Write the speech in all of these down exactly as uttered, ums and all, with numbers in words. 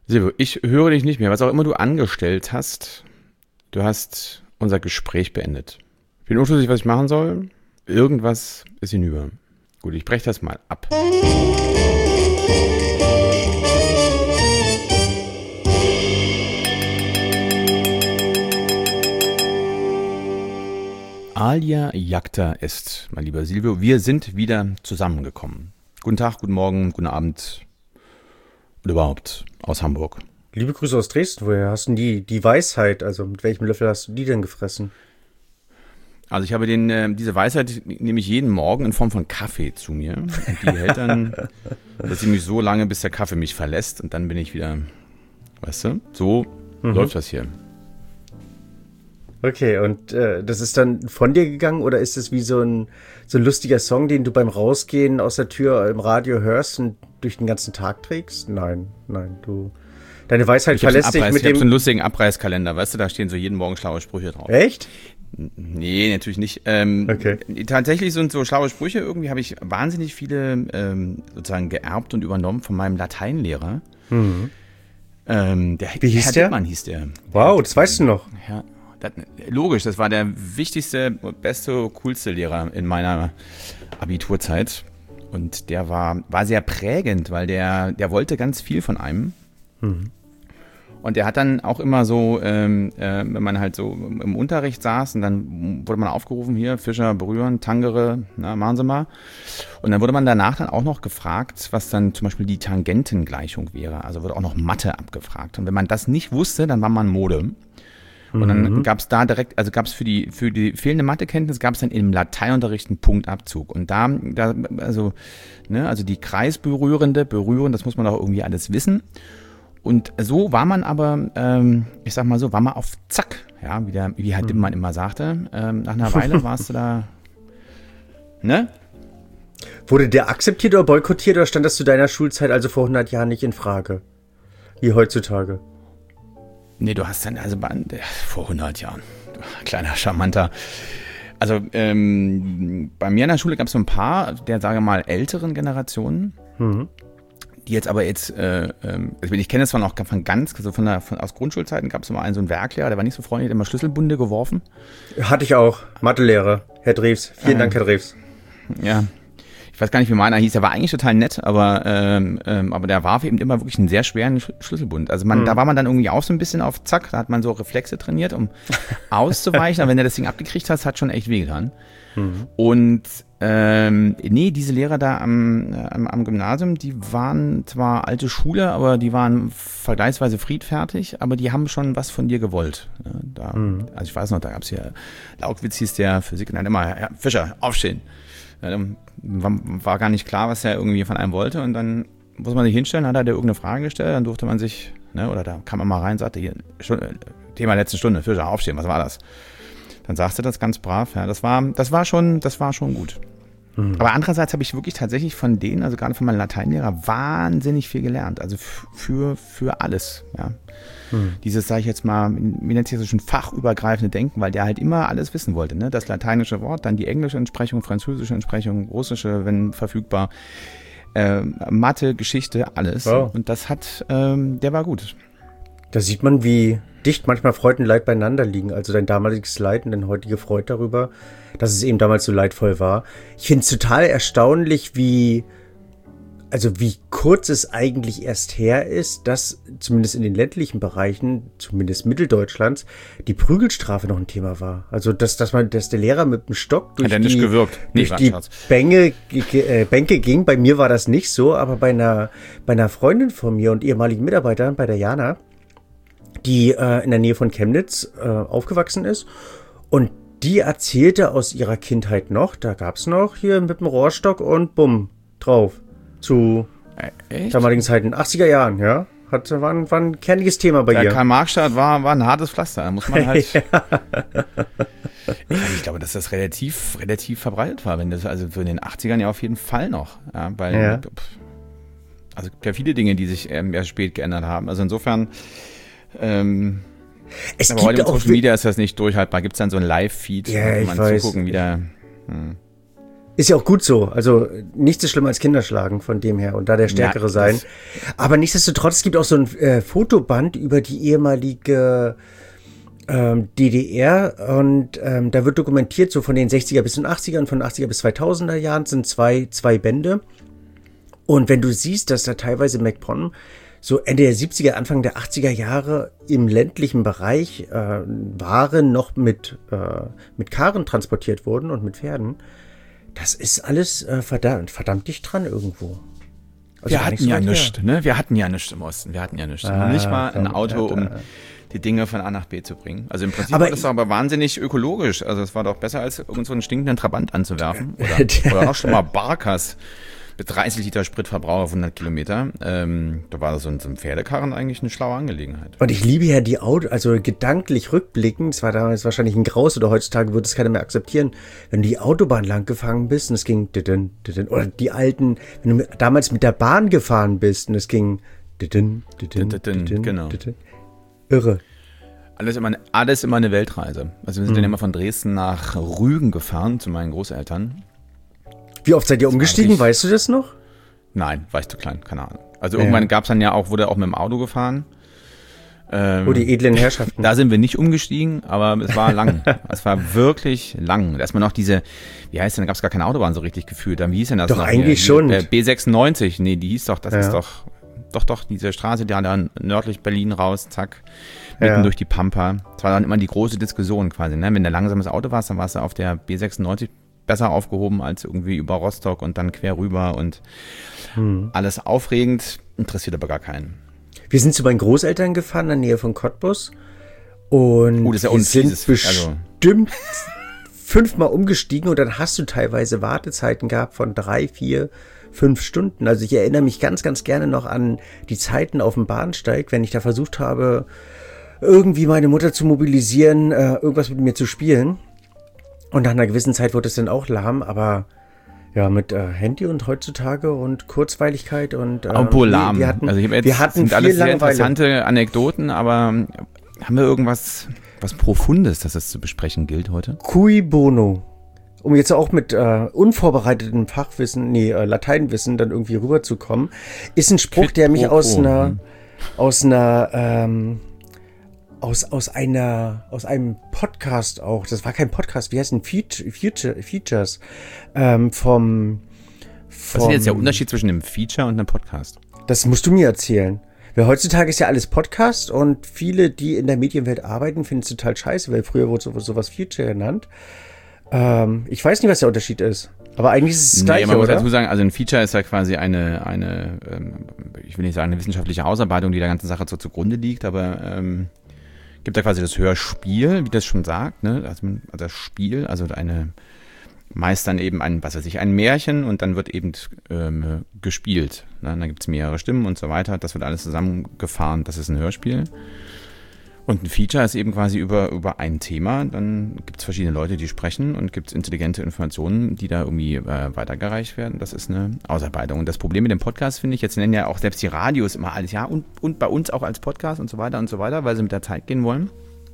Silvio, ich höre dich nicht mehr. Was auch immer du angestellt hast, du hast unser Gespräch beendet. Ich bin unschlüssig, was ich machen soll. Irgendwas ist hinüber. Gut, ich breche das mal ab. Alia Jagta ist, mein lieber Silvio. Wir sind wieder zusammengekommen. Guten Tag, guten Morgen, guten Abend und überhaupt aus Hamburg. Liebe Grüße aus Dresden. Woher hast du die, die Weisheit? Also mit welchem Löffel hast du die denn gefressen? Also ich habe den, äh, diese Weisheit nehme ich jeden Morgen in Form von Kaffee zu mir. Und die hält dann dass ich mich so lange, bis der Kaffee mich verlässt. Und dann bin ich wieder, weißt du, so mhm. läuft das hier. Okay, und äh, das ist dann von dir gegangen oder ist es wie so ein, so ein lustiger Song, den du beim Rausgehen aus der Tür im Radio hörst und durch den ganzen Tag trägst? Nein, nein, du... Deine Weisheit verlässt dich mit ich dem... Ich habe so einen lustigen Abreißkalender, weißt du, da stehen so jeden Morgen schlaue Sprüche drauf. Echt? Nee, natürlich nicht. Ähm, okay. Tatsächlich sind so schlaue Sprüche, irgendwie habe ich wahnsinnig viele ähm, sozusagen geerbt und übernommen von meinem Lateinlehrer. Mhm. Ähm, der, Wie hieß Herr der? Dittmann hieß der. Wow, das weißt du noch. Ja, das, logisch, das war der wichtigste, beste, coolste Lehrer in meiner Abiturzeit. Und der war, war sehr prägend, weil der, der wollte ganz viel von einem. Mhm. Und der hat dann auch immer so, ähm, äh, wenn man halt so im Unterricht saß und dann wurde man aufgerufen, hier, Fischer berühren, Tangere, na, machen Sie mal. Und dann wurde man danach dann auch noch gefragt, was dann zum Beispiel die Tangentengleichung wäre. Also wurde auch noch Mathe abgefragt. Und wenn man das nicht wusste, dann war man Mode. Und dann mhm. gab es da direkt, also gab es für die für die fehlende Mathekenntnis, gab es dann im Lateinunterricht einen Punktabzug. Und da, da also, ne, also die kreisberührende, berühren, das muss man doch irgendwie alles wissen. Und so war man aber, ähm, ich sag mal so, war man auf Zack, ja, wie, der, wie halt Dittmann immer sagte. Ähm, nach einer Weile warst du da, ne? Wurde der akzeptiert oder boykottiert oder stand das zu deiner Schulzeit, also vor hundert Jahren, nicht in Frage? Wie heutzutage? Nee, du hast dann, also vor hundert Jahren, kleiner Charmanter. Also ähm, bei mir in der Schule gab es so ein paar der, sage mal, älteren Generationen, mhm. die jetzt aber jetzt, äh, also ich kenne das zwar noch von ganz, also von der, von, aus Grundschulzeiten gab es mal einen so einen Werklehrer, der war nicht so freundlich, der hat immer Schlüsselbunde geworfen. Hatte ich auch, Mathelehrer, Herr Drews. Vielen ähm, Dank, Herr Drews. Ja. Ich weiß gar nicht, wie meiner hieß. Der war eigentlich total nett, aber ähm, ähm, aber der warf eben immer wirklich einen sehr schweren Schlüsselbund. Also man, mhm. da war man dann irgendwie auch so ein bisschen auf Zack. Da hat man so Reflexe trainiert, um auszuweichen. Aber wenn der das Ding abgekriegt hat, hat schon echt wehgetan. Mhm. Und ähm, nee, diese Lehrer da am, am, am Gymnasium, die waren zwar alte Schule, aber die waren vergleichsweise friedfertig, aber die haben schon was von dir gewollt. Ja, da, mhm. Also ich weiß noch, da gab es hier, Laukwitz hieß der Physik, und dann immer, Herr Fischer, aufstehen. Ja, dann war gar nicht klar, was er irgendwie von einem wollte, und dann muss man sich hinstellen, hat er dir irgendeine Frage gestellt, dann durfte man sich, ne, oder da kam man mal rein, sagte hier, Thema letzte Stunde, Fischer, aufstehen, was war das? Dann sagte das ganz brav, ja, das war, das war schon, das war schon gut. Mhm. Aber andererseits habe ich wirklich tatsächlich von denen, also gerade von meinem Lateinlehrer, wahnsinnig viel gelernt, also für, für alles, ja. Mhm. Dieses, sage ich jetzt mal, wie nennt sich das schon, fachübergreifende Denken, weil der halt immer alles wissen wollte, ne? Das lateinische Wort, dann die englische Entsprechung, französische Entsprechung, russische, wenn verfügbar, äh, Mathe, Geschichte, alles. Wow. Und das hat, ähm, der war gut. Da sieht man, wie dicht manchmal Freud und Leid beieinander liegen. Also dein damaliges Leid und deine heutige Freude darüber, dass es eben damals so leidvoll war. Ich finde es total erstaunlich, wie, also wie kurz es eigentlich erst her ist, dass zumindest in den ländlichen Bereichen, zumindest Mitteldeutschlands, die Prügelstrafe noch ein Thema war. Also dass, dass man, dass der Lehrer mit dem Stock durch Hat er die, nicht gewirkt. Nee, durch die Bänke, äh, Bänke ging. Bei mir war das nicht so, aber bei einer, bei einer Freundin von mir und ehemaligen Mitarbeitern, bei der Jana, die äh, in der Nähe von Chemnitz äh, aufgewachsen ist, und die erzählte aus ihrer Kindheit noch, da gab's noch hier mit dem Rohrstock und bumm, drauf, zu äh, damaligen Zeiten, achtziger Jahren, ja, Hat, war, ein, war ein kerniges Thema bei der ihr. Karl-Marx-Stadt war, war ein hartes Pflaster, da muss man halt, ja. ich, ich glaube, dass das relativ, relativ verbreitet war, wenn das, also für in den achtzigern ja auf jeden Fall noch, ja, weil, ja. also es gibt ja viele Dinge, die sich ähm, erst spät geändert haben, also insofern, Ähm, es aber gibt heute mit auch Social Media ist das nicht durchhaltbar. Gibt es dann so ein Live-Feed, ja, wo man weiß. zugucken wieder. Hm. Ist ja auch gut so. Also nichts ist schlimmer als Kinderschlagen von dem her und da der Stärkere ja, sein. Aber nichtsdestotrotz, es gibt auch so ein äh, Fotoband über die ehemalige ähm, D D R und ähm, da wird dokumentiert, so von den sechziger bis den achtziger und von den achtziger bis zweitausender Jahren sind zwei, zwei Bände. Und wenn du siehst, dass da teilweise MacPom so Ende der siebziger, Anfang der achtziger Jahre im ländlichen Bereich äh, Waren noch mit, äh, mit Karren transportiert wurden und mit Pferden. Das ist alles äh, verdammt, verdammt dicht dran irgendwo. Also wir hatten so ja nichts, ne? Wir hatten ja nichts im Osten. Wir hatten ja nichts. Ah, nicht mal ein Auto, um die Dinge von A nach B zu bringen. Also im Prinzip aber war das aber wahnsinnig ökologisch. Also es war doch besser, als irgend so einen stinkenden Trabant anzuwerfen. Oder, oder auch schon mal Barkas mit dreißig Liter Spritverbrauch auf hundert Kilometer. Ähm, da war so ein, so ein Pferdekarren eigentlich eine schlaue Angelegenheit. Und ich liebe ja die Auto, also gedanklich rückblickend, es war damals wahrscheinlich ein Graus oder heutzutage würde es keiner mehr akzeptieren, wenn du die Autobahn lang gefahren bist und es ging oder die alten, wenn du damals mit der Bahn gefahren bist und es ging genau. Irre. Alles immer, alles immer eine Weltreise. Also wir sind mhm. dann immer von Dresden nach Rügen gefahren zu meinen Großeltern. Wie oft seid ihr umgestiegen? Weißt du das noch? Nein, war ich zu klein, keine Ahnung. Also ja. irgendwann gab es dann ja auch, wurde auch mit dem Auto gefahren. Ähm, oh, die edlen Herrschaften. Da sind wir nicht umgestiegen, aber es war lang. Es war wirklich lang. Erstmal noch diese, wie heißt denn, da gab es gar keine Autobahn so richtig gefühlt. Wie hieß denn das doch, noch? eigentlich hier? schon. Die, äh, B sechsundneunzig, nee, die hieß doch, das ja. ist doch, doch, doch, diese Straße, die da nördlich Berlin raus, zack, mitten ja. durch die Pampa. Das war dann immer die große Diskussion quasi, ne? Wenn du langsames Auto warst, dann warst du auf der B sechsundneunzig besser aufgehoben als irgendwie über Rostock und dann quer rüber und hm. alles aufregend, interessiert aber gar keinen. Wir sind zu meinen Großeltern gefahren in der Nähe von Cottbus und uh, das ist ja wir sind dieses, bestimmt also. fünfmal umgestiegen und dann hast du teilweise Wartezeiten gehabt von drei, vier, fünf Stunden. Also ich erinnere mich ganz, ganz gerne noch an die Zeiten auf dem Bahnsteig, wenn ich da versucht habe, irgendwie meine Mutter zu mobilisieren, äh, irgendwas mit mir zu spielen. Und nach einer gewissen Zeit wurde es dann auch lahm, aber ja, mit äh, Handy und heutzutage und Kurzweiligkeit und ähm, Obwohl lahm. Wir hatten, also ich jetzt, wir hatten sind viel alles sehr Langeweile. Interessante Anekdoten, aber haben wir irgendwas was Profundes, das es zu besprechen gilt heute? Cui bono. Um jetzt auch mit äh, unvorbereitetem Fachwissen, nee, äh, Lateinwissen dann irgendwie rüberzukommen, ist ein Spruch, Quid der mich pro aus quo. einer, aus einer, ähm, Aus, aus einer, aus einem Podcast auch, das war kein Podcast, wie heißt denn Feature, Feature, Features, ähm, vom, vom... Was ist jetzt der Unterschied zwischen einem Feature und einem Podcast? Das musst du mir erzählen. Weil heutzutage ist ja alles Podcast und viele, die in der Medienwelt arbeiten, finden es total scheiße, weil früher wurde sowas, sowas Feature genannt. Ähm, ich weiß nicht, was der Unterschied ist. Aber eigentlich ist es das Gleiche, nee, man muss oder? dazu sagen, also ein Feature ist ja quasi eine, eine ähm, ich will nicht sagen eine wissenschaftliche Ausarbeitung, die der ganzen Sache so zugrunde liegt, aber ähm, gibt da quasi das Hörspiel, wie das schon sagt, ne? Also das Spiel, also eine, meist dann eben ein, was weiß ich, ein Märchen und dann wird eben ähm, gespielt. Ne? Dann gibt es mehrere Stimmen und so weiter. Das wird alles zusammengefahren. Das ist ein Hörspiel. Und ein Feature ist eben quasi über, über ein Thema. Dann gibt es verschiedene Leute, die sprechen und gibt es intelligente Informationen, die da irgendwie äh, weitergereicht werden. Das ist eine Ausarbeitung. Und das Problem mit dem Podcast finde ich, jetzt nennen ja auch selbst die Radios immer alles, ja, und, und bei uns auch als Podcast und so weiter und so weiter, weil sie mit der Zeit gehen wollen.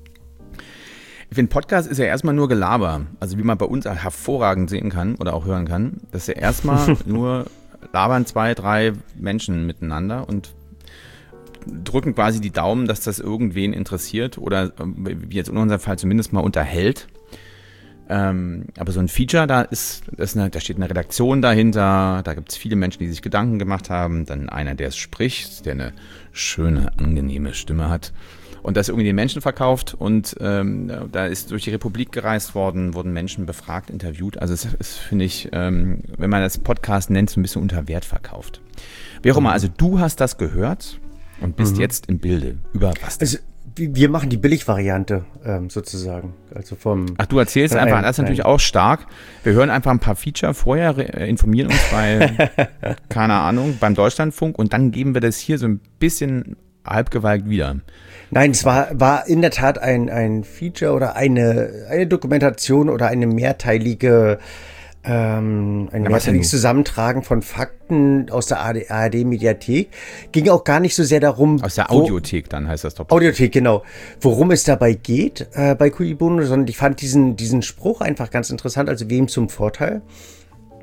Ich finde, Podcast ist ja erstmal nur Gelaber. Also wie man bei uns hervorragend sehen kann oder auch hören kann. Das ist ja erstmal nur labern zwei, drei Menschen miteinander und drücken quasi die Daumen, dass das irgendwen interessiert oder wie jetzt in unserem Fall zumindest mal unterhält. Ähm, aber so ein Feature, da ist, ist eine, da steht eine Redaktion dahinter, da gibt es viele Menschen, die sich Gedanken gemacht haben, dann einer, der es spricht, der eine schöne, angenehme Stimme hat und das irgendwie den Menschen verkauft und ähm, da ist durch die Republik gereist worden, wurden Menschen befragt, interviewt. Also es ist, finde ich, ähm, wenn man das Podcast nennt, so ein bisschen unter Wert verkauft. Wie auch immer, also du hast das gehört und bist mhm. jetzt im Bilde. Über was? Also, wir machen die Billigvariante ähm, sozusagen. Also vom. Ach, du erzählst einfach, ein, das ist natürlich auch stark. Wir hören einfach ein paar Feature vorher, äh, informieren uns bei, keine Ahnung, beim Deutschlandfunk und dann geben wir das hier so ein bisschen halbgewalkt wieder. Nein, es war, war in der Tat ein, ein Feature oder eine, eine Dokumentation oder eine mehrteilige Ähm, ein ja, mehrteiliges Zusammentragen von Fakten aus der A R D-Mediathek. Ging auch gar nicht so sehr darum... Aus der Audiothek wo, dann heißt das doch. Audiothek, genau. Worum es dabei geht äh, bei Cui bono, sondern ich fand diesen, diesen Spruch einfach ganz interessant, also wem zum Vorteil.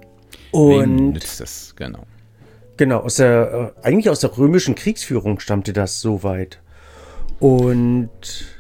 Und Wem nützt das, genau. Genau, aus der, äh, eigentlich aus der römischen Kriegsführung stammte das soweit. Und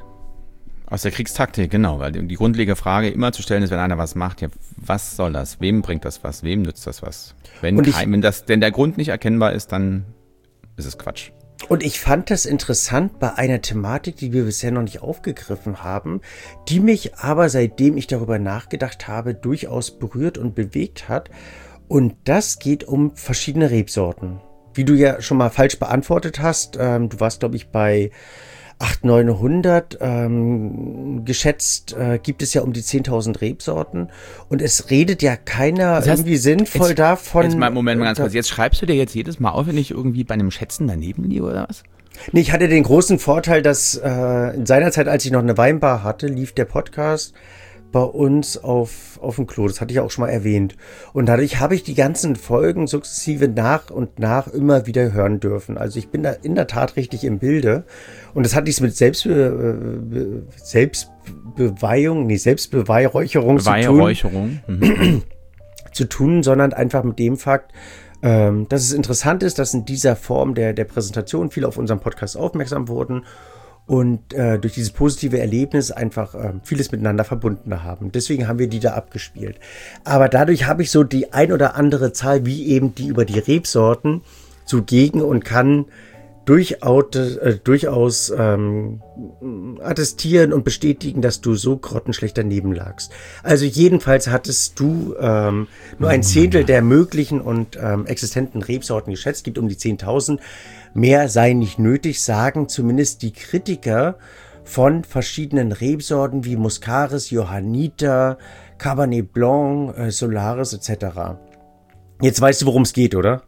aus der Kriegstaktik, genau, weil die, die grundlegende Frage immer zu stellen ist, wenn einer was macht, ja, was soll das? Wem bringt das was? Wem nützt das was? Wenn, ich, kein, wenn das, denn der Grund nicht erkennbar ist, dann ist es Quatsch. Und ich fand das interessant bei einer Thematik, die wir bisher noch nicht aufgegriffen haben, die mich aber, seitdem ich darüber nachgedacht habe, durchaus berührt und bewegt hat. Und das geht um verschiedene Rebsorten. Wie du ja schon mal falsch beantwortet hast, ähm, du warst, glaube ich, bei achthundert, neunhundert, ähm, geschätzt äh, gibt es ja um die zehntausend Rebsorten. Und es redet ja keiner das heißt, irgendwie sinnvoll jetzt, davon. Jetzt mal, Moment mal ganz kurz. Jetzt schreibst du dir jetzt jedes Mal auf, wenn ich irgendwie bei einem Schätzen daneben liege oder was? Nee, ich hatte den großen Vorteil, dass äh, in seiner Zeit, als ich noch eine Weinbar hatte, lief der Podcast bei uns auf, auf dem Klo. Das hatte ich auch schon mal erwähnt. Und dadurch habe ich die ganzen Folgen sukzessive nach und nach immer wieder hören dürfen. Also ich bin da in der Tat richtig im Bilde. Und das hat nichts mit Selbstbe- Selbstbeweihung, nee, Selbstbeweihräucherung Beweihräucherung. zu tun, mhm. zu tun, sondern einfach mit dem Fakt, ähm, dass es interessant ist, dass in dieser Form der, der Präsentation viele auf unseren Podcast aufmerksam wurden und äh, durch dieses positive Erlebnis einfach äh, vieles miteinander verbunden haben. Deswegen haben wir die da abgespielt. Aber dadurch habe ich so die ein oder andere Zahl, wie eben die über die Rebsorten, zugegen und kann durchaus, äh, durchaus ähm, attestieren und bestätigen, dass du so grottenschlecht daneben lagst. Also jedenfalls hattest du ähm, nur ein Zehntel der möglichen und ähm, existenten Rebsorten geschätzt, gibt um die zehntausend. Mehr sei nicht nötig, sagen zumindest die Kritiker von verschiedenen Rebsorten wie Muscaris, Johanniter, Cabernet Blanc, äh, Solaris et cetera. Jetzt weißt du, worum es geht, oder?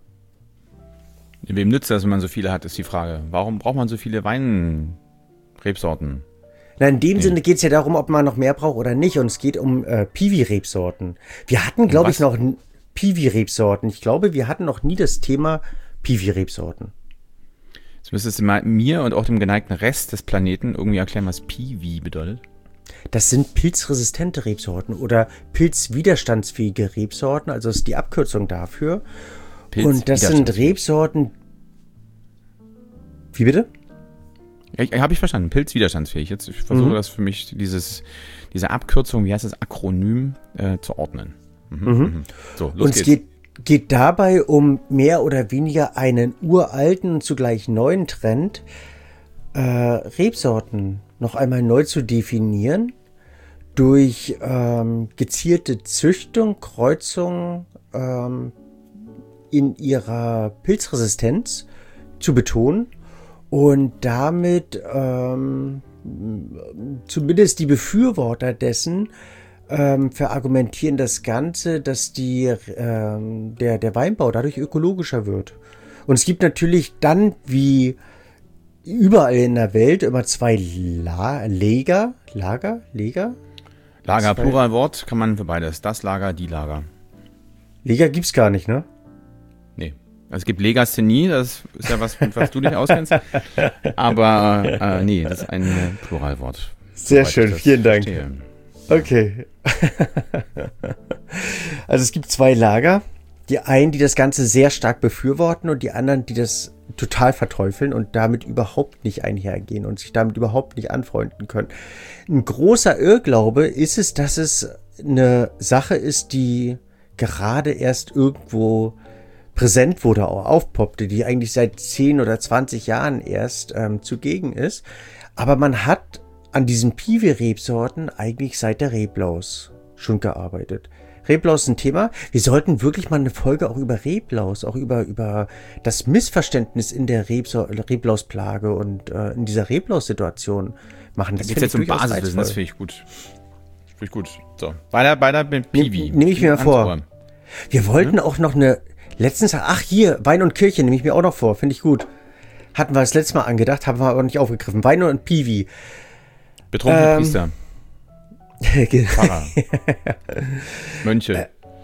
Wem nützt das, wenn man so viele hat, ist die Frage. Warum braucht man so viele Weinrebsorten? Na, in dem nee. Sinne geht es ja darum, ob man noch mehr braucht oder nicht. Und es geht um äh, Piwi-Rebsorten. Wir hatten, glaube ich, noch Piwi-Rebsorten. Ich glaube, wir hatten noch nie das Thema Piwi-Rebsorten. Jetzt müsstest du mal mir und auch dem geneigten Rest des Planeten irgendwie erklären, was Piwi bedeutet. Das sind pilzresistente Rebsorten oder pilzwiderstandsfähige Rebsorten. Also das ist die Abkürzung dafür. Und das sind Rebsorten. Wie bitte? Ja, habe ich verstanden. Pilzwiderstandsfähig. Jetzt ich versuche mhm. das für mich, dieses, diese Abkürzung, wie heißt das, Akronym äh, zu ordnen. Mhm. Mhm. Mhm. So, los Und geht's. Es geht, geht dabei um mehr oder weniger einen uralten und zugleich neuen Trend, äh, Rebsorten noch einmal neu zu definieren durch ähm, gezielte Züchtung, Kreuzung, ähm, in ihrer Pilzresistenz zu betonen und damit ähm, zumindest die Befürworter dessen ähm, verargumentieren das Ganze, dass die, ähm, der, der Weinbau dadurch ökologischer wird. Und es gibt natürlich dann, wie überall in der Welt, immer zwei La- Lager, Lager, Lager? Lager, Pluralwort, kann man für beides. Das Lager, die Lager. Lager gibt's gar nicht, ne? Nee. Es gibt Legasthenie, das ist ja was, mit was du dich auskennst. Aber äh, nee, das ist ein Pluralwort. Sehr schön, vielen Dank. Verstehe. Okay. Also es gibt zwei Lager. Die einen, die das Ganze sehr stark befürworten und die anderen, die das total verteufeln und damit überhaupt nicht einhergehen und sich damit überhaupt nicht anfreunden können. Ein großer Irrglaube ist es, dass es eine Sache ist, die gerade erst irgendwo präsent wurde, auch aufpoppte, die eigentlich seit zehn oder zwanzig Jahren erst ähm, zugegen ist. Aber man hat an diesen Piwi-Rebsorten eigentlich seit der Reblaus schon gearbeitet. Reblaus ist ein Thema. Wir sollten wirklich mal eine Folge auch über Reblaus, auch über, über das Missverständnis in der Rebso- Reblausplage und äh, in dieser Reblaus-Situation machen. Das geht jetzt um Basiswissen, das finde ich gut. Finde ich gut. So, weiter, weiter mit Piwi. Nehme ich mir mal vor. Wir wollten mhm. auch noch eine, letztens, ach hier, Wein und Kirche nehme ich mir auch noch vor, finde ich gut. Hatten wir das letzte Mal angedacht, haben wir aber nicht aufgegriffen. Wein und Piwi. Betrunkene ähm, Priester. Pfarrer. Mönche.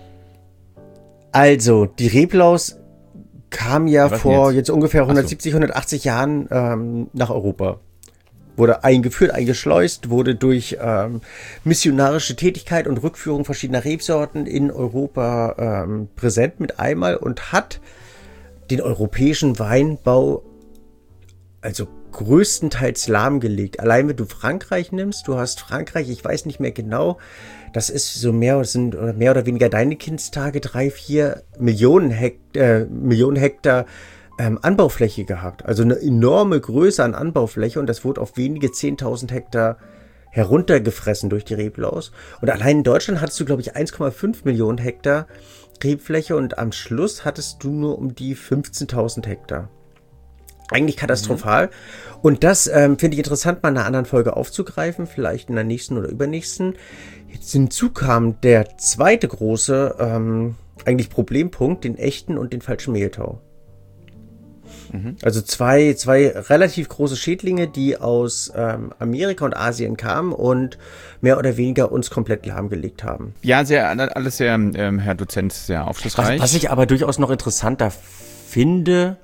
Also, die Reblaus kam ja Was vor jetzt? jetzt ungefähr hundertsiebzig, so. hundertachtzig Jahren ähm, nach Europa. wurde eingeführt, eingeschleust, wurde durch ähm, missionarische Tätigkeit und Rückführung verschiedener Rebsorten in Europa ähm, präsent mit einmal und hat den europäischen Weinbau also größtenteils lahmgelegt. Allein wenn du Frankreich nimmst, du hast Frankreich, ich weiß nicht mehr genau, das ist so mehr, sind mehr oder weniger deine Kindstage, drei, vier Millionen Hektar, äh, Millionen Hektar ähm, Anbaufläche gehabt. Also eine enorme Größe an Anbaufläche und das wurde auf wenige zehntausend Hektar heruntergefressen durch die Reblaus. Und allein in Deutschland hattest du, glaube ich, eins Komma fünf Millionen Hektar Rebfläche und am Schluss hattest du nur um die fünfzehntausend Hektar. Eigentlich katastrophal. Mhm. Und das ähm, finde ich interessant, mal in einer anderen Folge aufzugreifen, vielleicht in der nächsten oder übernächsten. Jetzt hinzu kam der zweite große ähm, eigentlich Problempunkt, den echten und den falschen Mehltau. Mhm. Also zwei, zwei relativ große Schädlinge, die aus ähm, Amerika und Asien kamen und mehr oder weniger uns komplett lahmgelegt haben. Ja, sehr, alles sehr, ähm, Herr Dozent, sehr aufschlussreich. Was, was ich aber durchaus noch interessanter finde,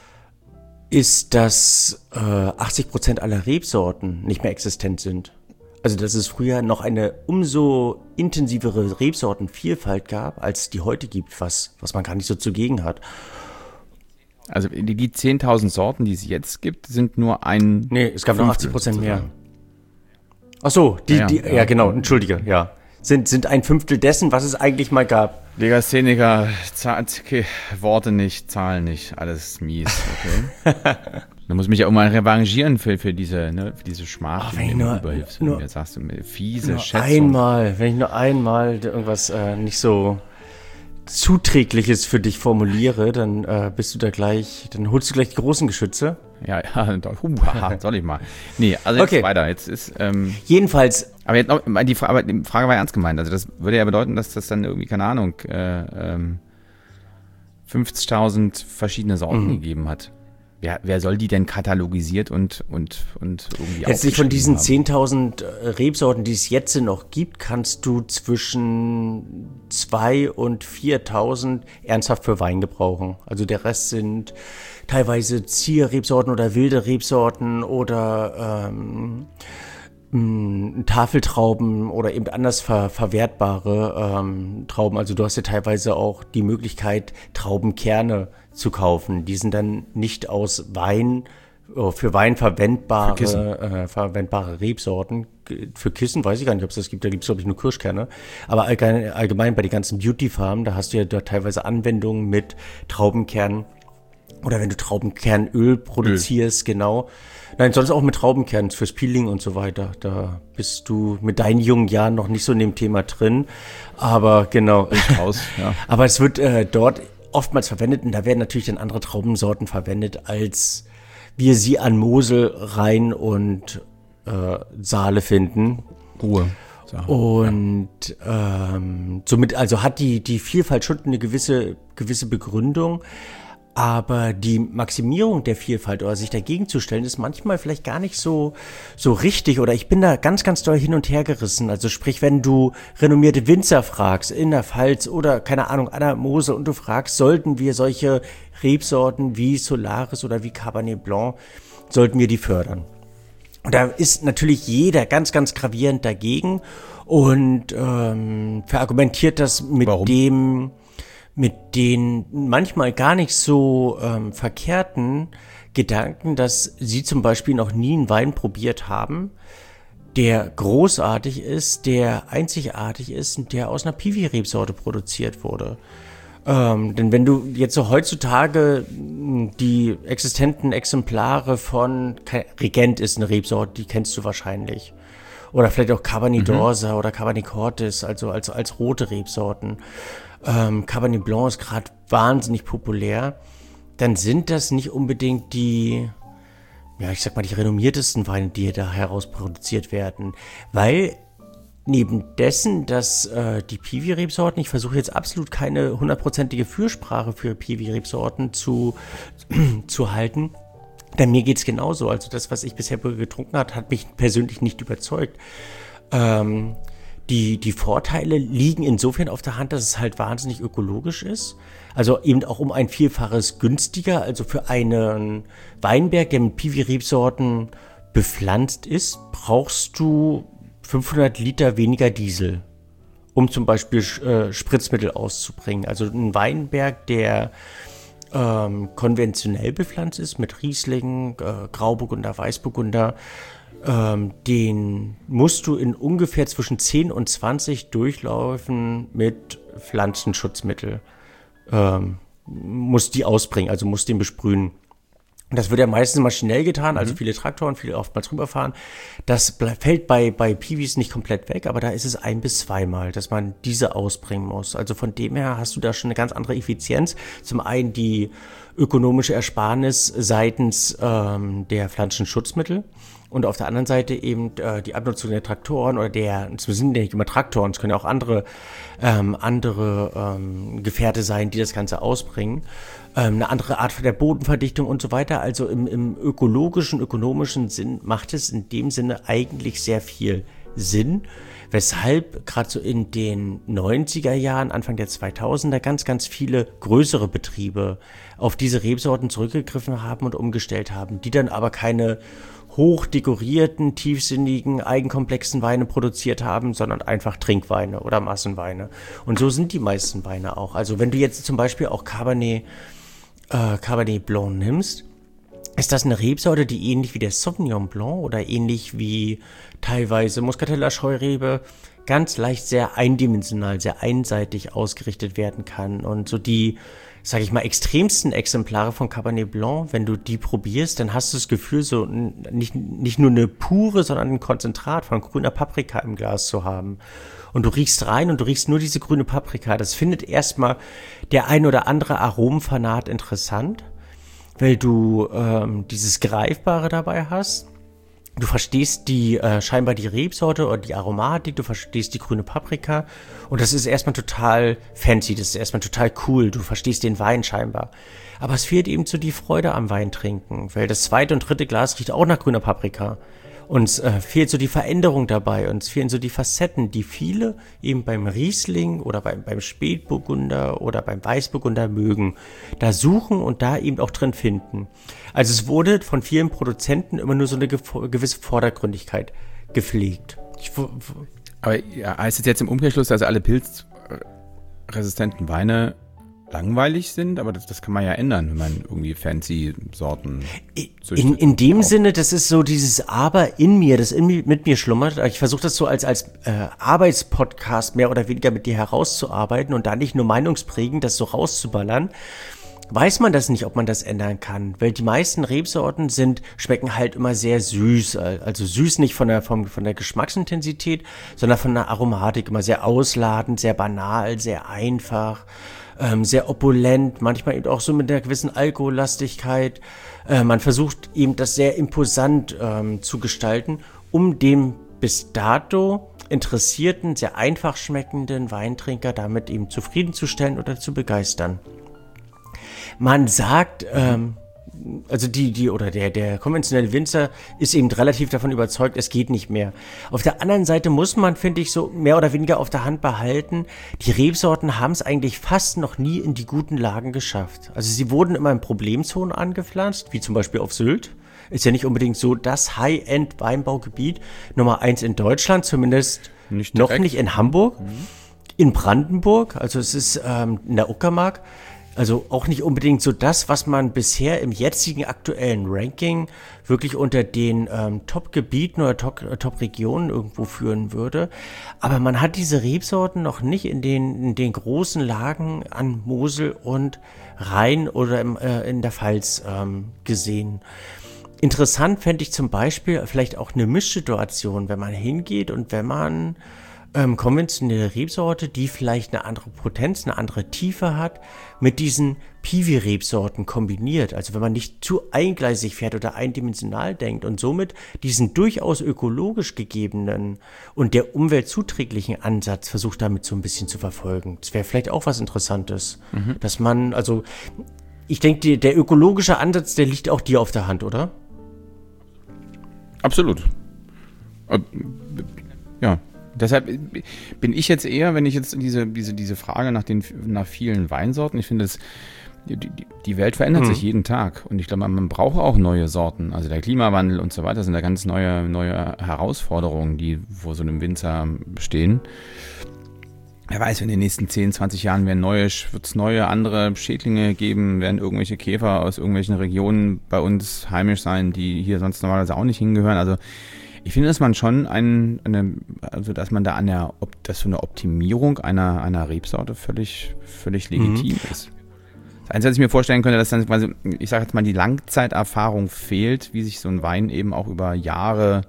ist, dass äh, achtzig Prozent aller Rebsorten nicht mehr existent sind. Also dass es früher noch eine umso intensivere Rebsortenvielfalt gab, als es die heute gibt, was, was man gar nicht so zugegen hat. Also die, die zehntausend Sorten, die es jetzt gibt, sind nur ein... Nee, es gab noch achtzig Prozent mehr. Ach so, die, ja, die, ja, ja genau, entschuldige, ja. Sind, sind ein Fünftel dessen, was es eigentlich mal gab. Legastheniker, okay, Worte nicht, Zahlen nicht, alles mies, okay. Da muss ich mich ja auch mal revanchieren für, für diese, ne, für diese Schmach, oh, die du mir überhilfst. Wenn du mir sagst, fiese nur Schätzung. Einmal, wenn ich nur einmal irgendwas äh, nicht so Zuträgliches für dich formuliere, dann äh, bist du da gleich, dann holst du gleich die großen Geschütze. Ja, ja, doch, uh, soll ich mal. Nee, also jetzt okay. Weiter. Jetzt ist, ähm, jedenfalls. Aber jetzt noch, die, Fra- aber die Frage war ja ernst gemeint. Also das würde ja bedeuten, dass das dann irgendwie, keine Ahnung, äh, ähm, fünfzigtausend verschiedene Sorten mhm. gegeben hat. Wer, wer soll die denn katalogisiert und, und, und irgendwie Letztlich von diesen zehntausend Rebsorten, die es jetzt noch gibt, kannst du zwischen zweitausend und viertausend ernsthaft für Wein gebrauchen. Also der Rest sind teilweise Zierrebsorten oder wilde Rebsorten oder ähm, mh, Tafeltrauben oder eben anders ver- verwertbare ähm, Trauben. Also du hast ja teilweise auch die Möglichkeit, Traubenkerne zu kaufen. Die sind dann nicht aus Wein, für Wein verwendbare, für äh, verwendbare Rebsorten. Für Kissen weiß ich gar nicht, ob es das gibt. Da gibt es, glaube ich, nur Kirschkerne. Aber allgemein, allgemein bei den ganzen Beauty-Farmen, da hast du ja da teilweise Anwendungen mit Traubenkernen. Oder wenn du Traubenkernöl produzierst, Öl. Genau. Nein, sonst auch mit Traubenkernen fürs Peeling und so weiter. Da bist du mit deinen jungen Jahren noch nicht so in dem Thema drin. Aber genau. Ich raus, ja. Aber es wird äh, dort oftmals verwendet und da werden natürlich dann andere Traubensorten verwendet, als wir sie an Mosel, Rhein und äh, Saale finden. Ruhe. Und ja. ähm, somit also hat die, die Vielfalt schon eine gewisse, gewisse Begründung. Aber die Maximierung der Vielfalt oder sich dagegen zu stellen, ist manchmal vielleicht gar nicht so, so richtig. Oder ich bin da ganz, ganz doll hin und her gerissen. Also sprich, wenn du renommierte Winzer fragst, in der Pfalz oder, keine Ahnung, an der Mosel und du fragst, sollten wir solche Rebsorten wie Solaris oder wie Cabernet Blanc, sollten wir die fördern? Und da ist natürlich jeder ganz, ganz gravierend dagegen und ähm, verargumentiert das mit Warum? dem... mit den manchmal gar nicht so ähm, verkehrten Gedanken, dass sie zum Beispiel noch nie einen Wein probiert haben, der großartig ist, der einzigartig ist und der aus einer Piwi-Rebsorte produziert wurde. Ähm, denn wenn du jetzt so heutzutage die existenten Exemplare von Regent ist eine Rebsorte, die kennst du wahrscheinlich. Oder vielleicht auch Cabernet mhm. d'Orsa oder Cabernet Cortis, also als, als rote Rebsorten. Ähm, Cabernet Blanc ist gerade wahnsinnig populär, dann sind das nicht unbedingt die, ja, ich sag mal, die renommiertesten Weine, die da heraus produziert werden. Weil neben dessen, dass äh, die Piwi-Rebsorten, ich versuche jetzt absolut keine hundertprozentige Fürsprache für Piwi-Rebsorten zu, zu halten, denn mir geht's genauso. Also das, was ich bisher getrunken habe, hat mich persönlich nicht überzeugt. Ähm, Die, die Vorteile liegen insofern auf der Hand, dass es halt wahnsinnig ökologisch ist. Also eben auch um ein Vielfaches günstiger. Also für einen Weinberg, der mit Piwi-Rebsorten bepflanzt ist, brauchst du fünfhundert Liter weniger Diesel, um zum Beispiel äh, Spritzmittel auszubringen. Also ein Weinberg, der ähm, konventionell bepflanzt ist mit Riesling, äh, Grauburgunder, Weißburgunder, ähm, den musst du in ungefähr zwischen zehn und zwanzig Durchläufen mit Pflanzenschutzmittel ähm, musst die ausbringen, also musst den besprühen. Das wird ja meistens maschinell getan, also mhm. viele Traktoren, viele oftmals rüberfahren. Das fällt bei, bei Piwis nicht komplett weg, aber da ist es ein- bis zweimal, dass man diese ausbringen muss. Also von dem her hast du da schon eine ganz andere Effizienz. Zum einen die ökonomische Ersparnis seitens ähm, der Pflanzenschutzmittel und auf der anderen Seite eben äh, die Abnutzung der Traktoren oder der, es sind ja nicht immer Traktoren, es können ja auch andere, ähm, andere ähm, Gefährte sein, die das Ganze ausbringen. Ähm, eine andere Art der Bodenverdichtung und so weiter. Also im, im ökologischen, ökonomischen Sinn macht es in dem Sinne eigentlich sehr viel Sinn, weshalb gerade so in den neunziger Jahren, Anfang der zweitausender ganz, ganz viele größere Betriebe auf diese Rebsorten zurückgegriffen haben und umgestellt haben, die dann aber keine hochdekorierten, tiefsinnigen, eigenkomplexen Weine produziert haben, sondern einfach Trinkweine oder Massenweine. Und so sind die meisten Weine auch. Also wenn du jetzt zum Beispiel auch Cabernet, äh, Cabernet Blanc nimmst, ist das eine Rebsorte, die ähnlich wie der Sauvignon Blanc oder ähnlich wie teilweise Muscatella Scheurebe ganz leicht sehr eindimensional, sehr einseitig ausgerichtet werden kann. Und so die, sage ich mal, extremsten Exemplare von Cabernet Blanc, wenn du die probierst, dann hast du das Gefühl, so nicht, nicht nur eine pure, sondern ein Konzentrat von grüner Paprika im Glas zu haben. Und du riechst rein und du riechst nur diese grüne Paprika. Das findet erstmal der ein oder andere Aromenfanat interessant, weil du ähm, dieses Greifbare dabei hast. Du verstehst die äh, scheinbar die Rebsorte oder die Aromatik, du verstehst die grüne Paprika und das ist erstmal total fancy, das ist erstmal total cool, du verstehst den Wein scheinbar. Aber es fehlt eben so die Freude am Weintrinken, weil das zweite und dritte Glas riecht auch nach grüner Paprika. Uns äh, fehlt so die Veränderung dabei, uns fehlen so die Facetten, die viele eben beim Riesling oder beim, beim Spätburgunder oder beim Weißburgunder mögen, da suchen und da eben auch drin finden. Also es wurde von vielen Produzenten immer nur so eine gewisse Vordergründigkeit gepflegt. Ich, Aber ja, heißt es jetzt im Umkehrschluss, dass alle pilzresistenten Weine langweilig sind, aber das, das kann man ja ändern, wenn man irgendwie fancy Sorten züchtet. In, in dem Sinne, das ist so dieses Aber in mir, das in mir, mit mir schlummert. Ich versuche das so als, als äh, Arbeitspodcast mehr oder weniger mit dir herauszuarbeiten und da nicht nur meinungsprägend das so rauszuballern. Weiß man das nicht, ob man das ändern kann, weil die meisten Rebsorten sind, schmecken halt immer sehr süß, also süß nicht von der, von, von der Geschmacksintensität, sondern von der Aromatik, immer sehr ausladend, sehr banal, sehr einfach. Ähm, sehr opulent, manchmal eben auch so mit einer gewissen Alkohollastigkeit. Äh, man versucht eben das sehr imposant ähm, zu gestalten, um dem bis dato interessierten, sehr einfach schmeckenden Weintrinker damit eben zufriedenzustellen oder zu begeistern. Man sagt, ähm, also die, die, oder der, der konventionelle Winzer ist eben relativ davon überzeugt, es geht nicht mehr. Auf der anderen Seite muss man, finde ich, so mehr oder weniger auf der Hand behalten, die Rebsorten haben es eigentlich fast noch nie in die guten Lagen geschafft. Also sie wurden immer in Problemzonen angepflanzt, wie zum Beispiel auf Sylt. Ist ja nicht unbedingt so das High-End-Weinbaugebiet Nummer eins in Deutschland, zumindest nicht noch nicht in Hamburg. Mhm. In Brandenburg, also es ist ähm, in der Uckermark. Also auch nicht unbedingt so das, was man bisher im jetzigen aktuellen Ranking wirklich unter den ähm, Top-Gebieten oder Top-Regionen irgendwo führen würde. Aber man hat diese Rebsorten noch nicht in den, in den großen Lagen an Mosel und Rhein oder im, äh, in der Pfalz ähm, gesehen. Interessant fände ich zum Beispiel vielleicht auch eine Mischsituation, wenn man hingeht und wenn man Ähm, konventionelle Rebsorte, die vielleicht eine andere Potenz, eine andere Tiefe hat, mit diesen Piwi-Rebsorten kombiniert. Also wenn man nicht zu eingleisig fährt oder eindimensional denkt und somit diesen durchaus ökologisch gegebenen und der Umwelt zuträglichen Ansatz versucht damit so ein bisschen zu verfolgen. Das wäre vielleicht auch was Interessantes, mhm. dass man, also ich denke, der ökologische Ansatz, der liegt auch dir auf der Hand, oder? Absolut. Ja. Deshalb bin ich jetzt eher, wenn ich jetzt diese, diese, diese Frage nach den nach vielen Weinsorten, ich finde es die, die, die Welt verändert mhm. sich jeden Tag und ich glaube, man, man braucht auch neue Sorten. Also der Klimawandel und so weiter sind da ganz neue, neue Herausforderungen, die vor so einem Winzer stehen. Wer weiß, in den nächsten zehn, zwanzig Jahren werden neue, wird es neue, andere Schädlinge geben, werden irgendwelche Käfer aus irgendwelchen Regionen bei uns heimisch sein, die hier sonst normalerweise auch nicht hingehören. Also ich finde, dass man schon ein, eine, also dass man da an der, dass so eine Optimierung einer, einer Rebsorte völlig, völlig legitim mhm. ist. Das Einzige, was ich mir vorstellen könnte, dass dann quasi, ich sage jetzt mal, die Langzeiterfahrung fehlt, wie sich so ein Wein eben auch über Jahre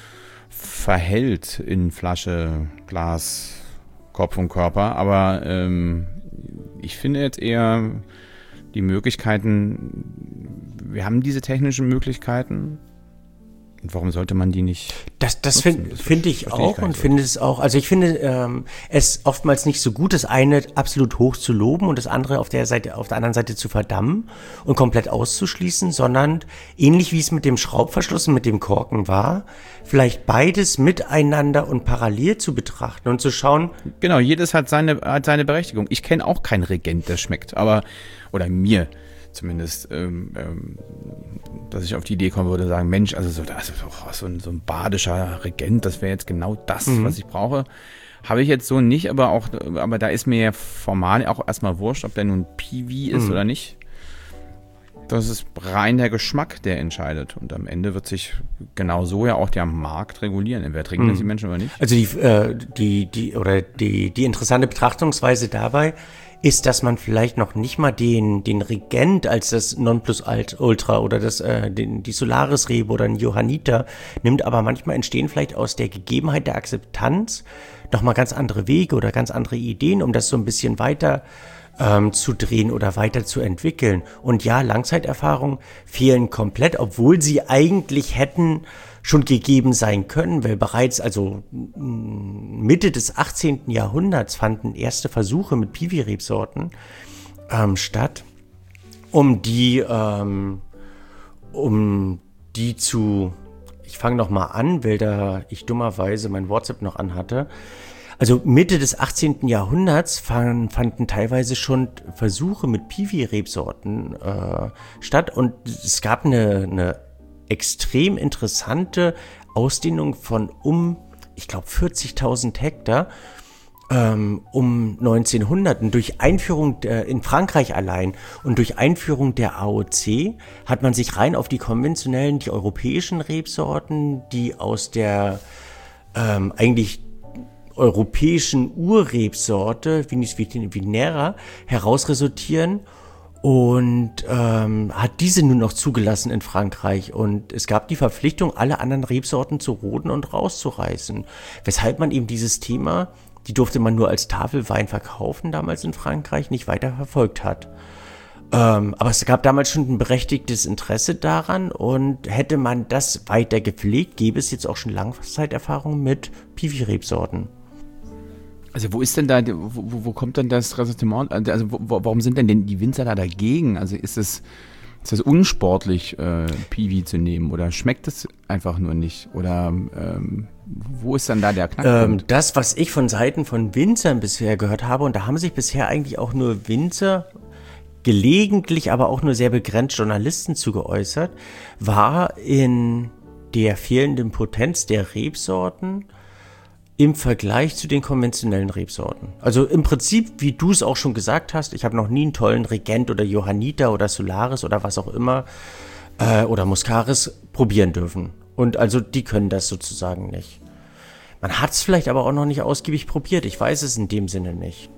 verhält in Flasche, Glas, Kopf und Körper, aber ähm, ich finde jetzt eher die Möglichkeiten, wir haben diese technischen Möglichkeiten und warum sollte man die nicht Das, das finde find ich auch ich und finde es auch, also ich finde ähm, es oftmals nicht so gut, das eine absolut hoch zu loben und das andere auf der Seite, auf der anderen Seite zu verdammen und komplett auszuschließen, sondern ähnlich wie es mit dem Schraubverschluss und mit dem Korken war, vielleicht beides miteinander und parallel zu betrachten und zu schauen. Genau, jedes hat seine, hat seine Berechtigung. Ich kenne auch keinen Regent, der schmeckt, aber, oder mir zumindest, ähm, ähm, dass ich auf die Idee kommen würde, sagen, Mensch, also so, das ist oh, so, ein, so ein badischer Regent, das wäre jetzt genau das, mhm. was ich brauche. Habe ich jetzt so nicht, aber auch, aber da ist mir ja formal auch erstmal wurscht, ob der nun Piwi ist mhm. oder nicht. Das ist rein der Geschmack, der entscheidet. Und am Ende wird sich genau so ja auch der Markt regulieren. Entweder trinken mhm. das die Menschen oder nicht. Also die, äh, die, die, oder die, die interessante Betrachtungsweise dabei ist, dass man vielleicht noch nicht mal den, den Regent als das Nonplusultra oder das, äh, den, die Solaris-Rebe oder ein Johanniter nimmt, aber manchmal entstehen vielleicht aus der Gegebenheit der Akzeptanz nochmal ganz andere Wege oder ganz andere Ideen, um das so ein bisschen weiter ähm, zu drehen oder weiter zu entwickeln. Und ja, Langzeiterfahrungen fehlen komplett, obwohl sie eigentlich hätten schon gegeben sein können, weil bereits also Mitte des achtzehnten Jahrhunderts fanden erste Versuche mit Piwi-Rebsorten ähm, statt, um die ähm, um die zu, ich fange noch mal an, weil da ich dummerweise mein WhatsApp noch anhatte. Also Mitte des achtzehnten Jahrhunderts fanden, fanden teilweise schon Versuche mit Piwi-Rebsorten äh, statt und es gab eine, eine extrem interessante Ausdehnung von um, ich glaube, vierzigtausend Hektar ähm, um neunzehnhundert. Und durch Einführung der, in Frankreich allein und durch Einführung der A O C hat man sich rein auf die konventionellen, die europäischen Rebsorten, die aus der ähm, eigentlich europäischen Urrebsorte, Vitis vinera, herausresultieren und ähm, hat diese nur noch zugelassen in Frankreich. Und es gab die Verpflichtung, alle anderen Rebsorten zu roden und rauszureißen. Weshalb man eben dieses Thema, die durfte man nur als Tafelwein verkaufen, damals in Frankreich, nicht weiter verfolgt hat. Ähm, aber es gab damals schon ein berechtigtes Interesse daran und hätte man das weiter gepflegt, gäbe es jetzt auch schon Langzeiterfahrung mit Piwi-Rebsorten. Also wo ist denn da, wo, wo kommt denn das Ressentiment, also wo, warum sind denn, denn die Winzer da dagegen? Also ist es, ist das unsportlich, äh, Piwi zu nehmen oder schmeckt es einfach nur nicht? Oder ähm, wo ist dann da der Knackpunkt? Ähm, das, was ich von Seiten von Winzern bisher gehört habe, und da haben sich bisher eigentlich auch nur Winzer, gelegentlich aber auch nur sehr begrenzt Journalisten zu geäußert, war in der fehlenden Potenz der Rebsorten im Vergleich zu den konventionellen Rebsorten. Also im Prinzip, wie du es auch schon gesagt hast, ich habe noch nie einen tollen Regent oder Johanniter oder Solaris oder was auch immer äh, oder Muscaris probieren dürfen. Und also die können das sozusagen nicht. Man hat es vielleicht aber auch noch nicht ausgiebig probiert. Ich weiß es in dem Sinne nicht.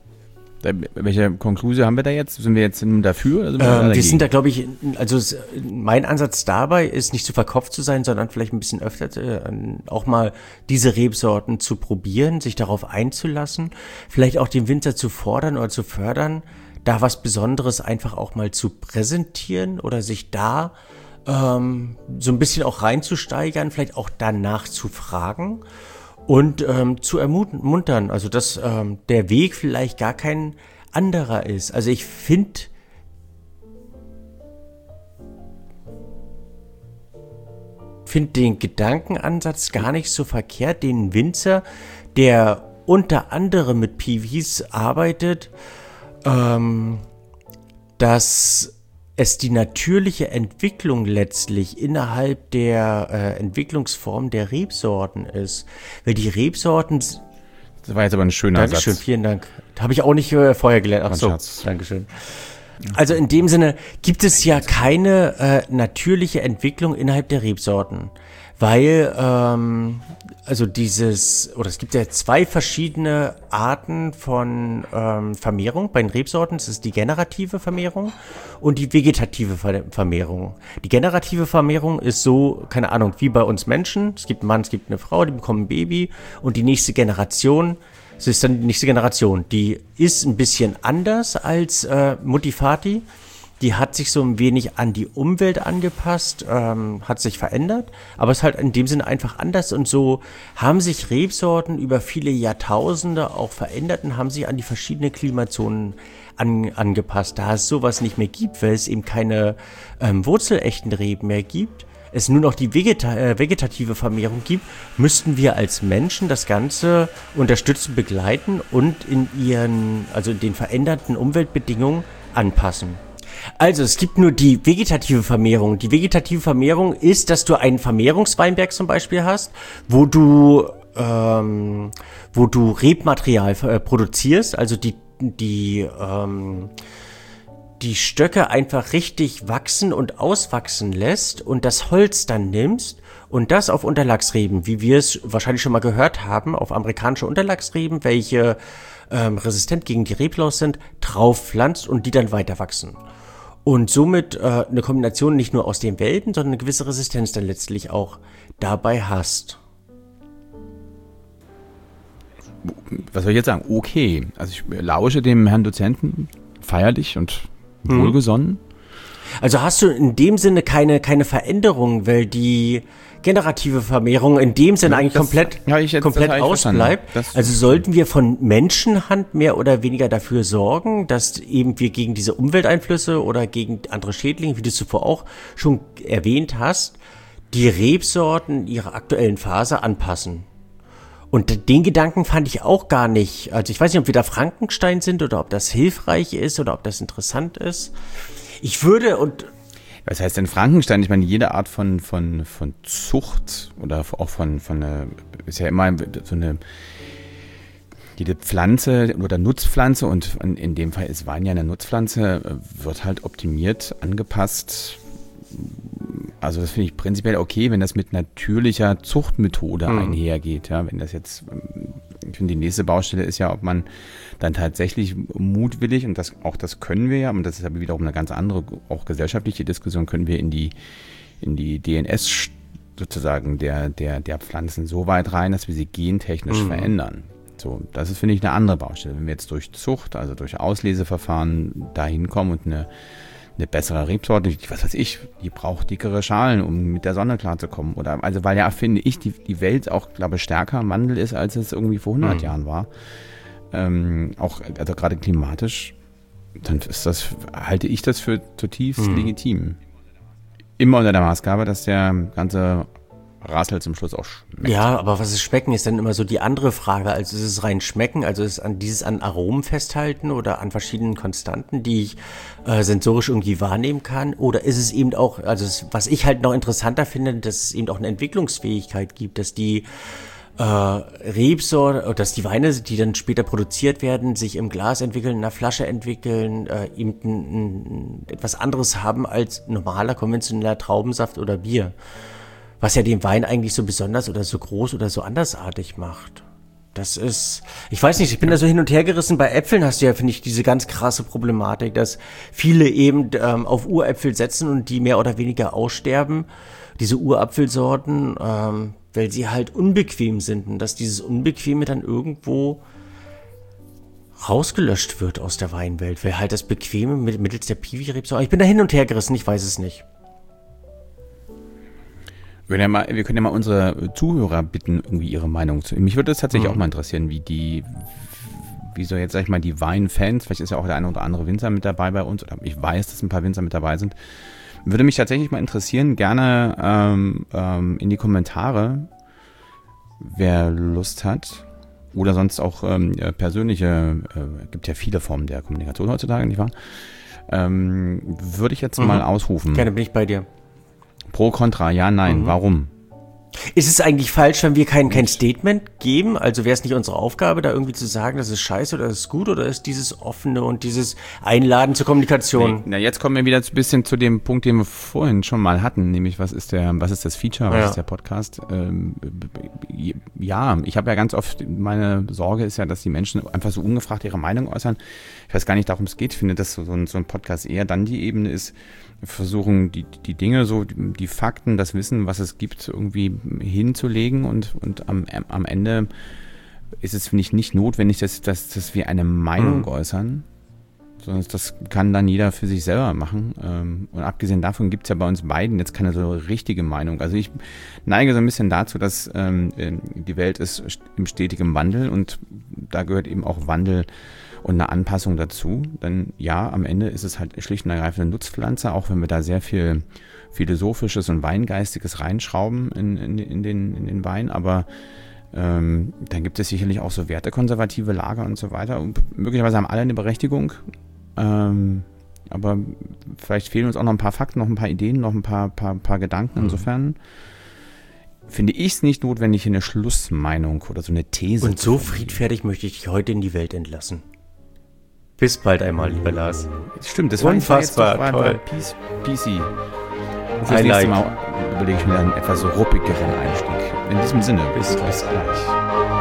Welche Konklusion haben wir da jetzt? Sind wir jetzt dafür? Oder sind wir, ähm, wir sind da, glaube ich, also mein Ansatz dabei ist, nicht zu verkopft zu sein, sondern vielleicht ein bisschen öfter äh, auch mal diese Rebsorten zu probieren, sich darauf einzulassen, vielleicht auch den Winzer zu fordern oder zu fördern, da was Besonderes einfach auch mal zu präsentieren oder sich da ähm, so ein bisschen auch reinzusteigern, vielleicht auch danach zu fragen. Und ähm, zu ermuntern, also dass ähm, der Weg vielleicht gar kein anderer ist. Also ich finde, finde den Gedankenansatz gar nicht so verkehrt, den Winzer, der unter anderem mit Piwis arbeitet, ähm, dass es die natürliche Entwicklung letztlich innerhalb der äh, Entwicklungsform der Rebsorten ist. Weil die Rebsorten... Das war jetzt aber ein schöner Dankeschön, Satz. vielen Dank. Habe ich auch nicht äh, vorher gelernt. Ach Mein so, Schatz. Dankeschön. Also in dem Sinne gibt es ja keine äh, natürliche Entwicklung innerhalb der Rebsorten. Weil, ähm, also dieses, oder es gibt ja zwei verschiedene Arten von ähm, Vermehrung bei den Rebsorten. Das ist die generative Vermehrung und die vegetative Ver- Vermehrung. Die generative Vermehrung ist so, keine Ahnung, wie bei uns Menschen. Es gibt einen Mann, es gibt eine Frau, die bekommen ein Baby und die nächste Generation, das ist dann die nächste Generation, die ist ein bisschen anders als äh, Mutti Vati. Die hat sich so ein wenig an die Umwelt angepasst, ähm, hat sich verändert, aber ist halt in dem Sinne einfach anders. Und so haben sich Rebsorten über viele Jahrtausende auch verändert und haben sich an die verschiedenen Klimazonen an, angepasst. Da es sowas nicht mehr gibt, weil es eben keine ähm, wurzelechten Reben mehr gibt, es nur noch die Vegeta- äh, vegetative Vermehrung gibt, müssten wir als Menschen das Ganze unterstützen, begleiten und in ihren, also in den veränderten Umweltbedingungen anpassen. Also es gibt nur die vegetative Vermehrung. Die vegetative Vermehrung ist, dass du einen Vermehrungsweinberg zum Beispiel hast, wo du, ähm, wo du Rebmaterial äh, produzierst, also die, die, ähm, die Stöcke einfach richtig wachsen und auswachsen lässt und das Holz dann nimmst und das auf Unterlagsreben, wie wir es wahrscheinlich schon mal gehört haben, auf amerikanische Unterlagsreben, welche ähm, resistent gegen die Reblaus sind, drauf pflanzt und die dann weiter wachsen. Und somit äh, eine Kombination nicht nur aus den Welten, sondern eine gewisse Resistenz dann letztlich auch dabei hast. Was soll ich jetzt sagen? Okay. Also ich lausche dem Herrn Dozenten feierlich und wohlgesonnen. Also hast du in dem Sinne keine, keine Veränderung, weil die generative Vermehrung in dem Sinne Ja, eigentlich das- komplett, ja, ich jetzt- komplett das habe ich ausbleibt. verstanden. Das- Also sollten wir von Menschenhand mehr oder weniger dafür sorgen, dass eben wir gegen diese Umwelteinflüsse oder gegen andere Schädlinge, wie du zuvor auch schon erwähnt hast, die Rebsorten ihrer aktuellen Phase anpassen. Und den Gedanken fand ich auch gar nicht, also ich weiß nicht, ob wir da Frankenstein sind oder ob das hilfreich ist oder ob das interessant ist. Ich würde und Was heißt denn Frankenstein? Ich meine, jede Art von, von, von Zucht oder auch von, von eine, ist ja immer so eine, jede Pflanze oder Nutzpflanze, und in, in dem Fall ist Wein ja eine Nutzpflanze, wird halt optimiert, angepasst. Also das finde ich prinzipiell okay, wenn das mit natürlicher Zuchtmethode Mhm. einhergeht. Ja, wenn das jetzt, ich finde, die nächste Baustelle ist ja, ob man dann tatsächlich mutwillig, und das auch das können wir ja, und das ist aber wiederum eine ganz andere, auch gesellschaftliche Diskussion, können wir in die in die D N S sozusagen der der der Pflanzen so weit rein, dass wir sie gentechnisch Mhm. verändern. So, das ist, finde ich, eine andere Baustelle. Wenn wir jetzt durch Zucht, also durch Ausleseverfahren dahin kommen und eine eine bessere Rebsorte, die, was weiß ich, die braucht dickere Schalen, um mit der Sonne klarzukommen. Oder, also, weil ja, finde ich, die, die Welt auch, glaube ich, stärker im Wandel ist, als es irgendwie vor hundert Mhm. Jahren war. Ähm, auch, also gerade klimatisch, dann ist das, halte ich das für zutiefst Mhm. legitim. Immer unter der Maßgabe, dass der ganze Rassel zum Schluss auch schmeckt. ja, aber was ist Schmecken, ist dann immer so die andere Frage. Also ist es rein Schmecken, also ist an dieses an Aromen festhalten oder an verschiedenen Konstanten, die ich äh, sensorisch irgendwie wahrnehmen kann? Oder ist es eben auch, also es, was ich halt noch interessanter finde, dass es eben auch eine Entwicklungsfähigkeit gibt, dass die äh, Rebsorte, dass die Weine, die dann später produziert werden, sich im Glas entwickeln, in der Flasche entwickeln, äh, eben ein, ein, etwas anderes haben als normaler, konventioneller Traubensaft oder Bier. Was ja den Wein eigentlich so besonders oder so groß oder so andersartig macht. Das ist, ich weiß nicht, ich bin da so hin und her gerissen. Bei Äpfeln hast du ja, finde ich, diese ganz krasse Problematik, dass viele eben ähm, auf Uräpfel setzen und die mehr oder weniger aussterben, diese Urapfelsorten, ähm, weil sie halt unbequem sind und dass dieses Unbequeme dann irgendwo rausgelöscht wird aus der Weinwelt, weil halt das Bequeme mit, mittels der Piwi-Rebsorte, ich bin da hin und her gerissen, ich weiß es nicht. Wir können, ja mal, wir können ja mal unsere Zuhörer bitten, irgendwie ihre Meinung zu. Mich würde es tatsächlich Mhm. auch mal interessieren, wie die, wie so jetzt, sag ich mal, die Weinfans, vielleicht ist ja auch der eine oder andere Winzer mit dabei bei uns, oder ich weiß, dass ein paar Winzer mit dabei sind. Würde mich tatsächlich mal interessieren, gerne ähm, ähm, in die Kommentare, wer Lust hat. Oder sonst auch ähm, persönliche, äh, gibt ja viele Formen der Kommunikation heutzutage, nicht wahr? Ähm, würde ich jetzt mhm. mal ausrufen. Gerne, bin ich bei dir. Pro, Contra, ja, nein, mhm. warum? Ist es eigentlich falsch, wenn wir kein, kein Statement geben? Also wäre es nicht unsere Aufgabe, da irgendwie zu sagen, das ist scheiße oder das ist gut? Oder ist dieses Offene und dieses Einladen zur Kommunikation? Nee, na, jetzt kommen wir wieder ein bisschen zu dem Punkt, den wir vorhin schon mal hatten, nämlich was ist der, was ist das Feature, was ja. ist der Podcast? Ähm, ja, ich habe ja ganz oft, meine Sorge ist ja, dass die Menschen einfach so ungefragt ihre Meinung äußern. Ich weiß gar nicht, darum es geht. Ich finde, dass so ein, so ein Podcast eher dann die Ebene ist, versuchen die, die Dinge so, die Fakten, das Wissen, was es gibt, irgendwie hinzulegen und, und am, am Ende ist es, finde ich, nicht notwendig, dass, dass, dass wir eine Meinung mhm. äußern, sondern das kann dann jeder für sich selber machen. Und abgesehen davon gibt es ja bei uns beiden jetzt keine so richtige Meinung. Also ich neige so ein bisschen dazu, dass ähm, die Welt ist im stetigen Wandel und da gehört eben auch Wandel und eine Anpassung dazu. Denn ja, am Ende ist es halt schlicht und ergreifend eine Nutzpflanze, auch wenn wir da sehr viel Philosophisches und Weingeistiges reinschrauben in, in, in, den, in den Wein. Aber ähm, dann gibt es sicherlich auch so wertekonservative Lager und so weiter. Und möglicherweise haben alle eine Berechtigung. Ähm, aber vielleicht fehlen uns auch noch ein paar Fakten, noch ein paar Ideen, noch ein paar, paar, paar Gedanken. Insofern finde ich es nicht notwendig, eine Schlussmeinung oder so eine These. Und so friedfertig möchte ich dich heute in die Welt entlassen. Bis bald einmal, lieber Lars. Stimmt, das unfassbar, war jetzt doch, toll. P C. Fürs nächste Mal überlege ich mir dann einen etwas ruppigeren Einstieg. In diesem Sinne, bis, bis gleich.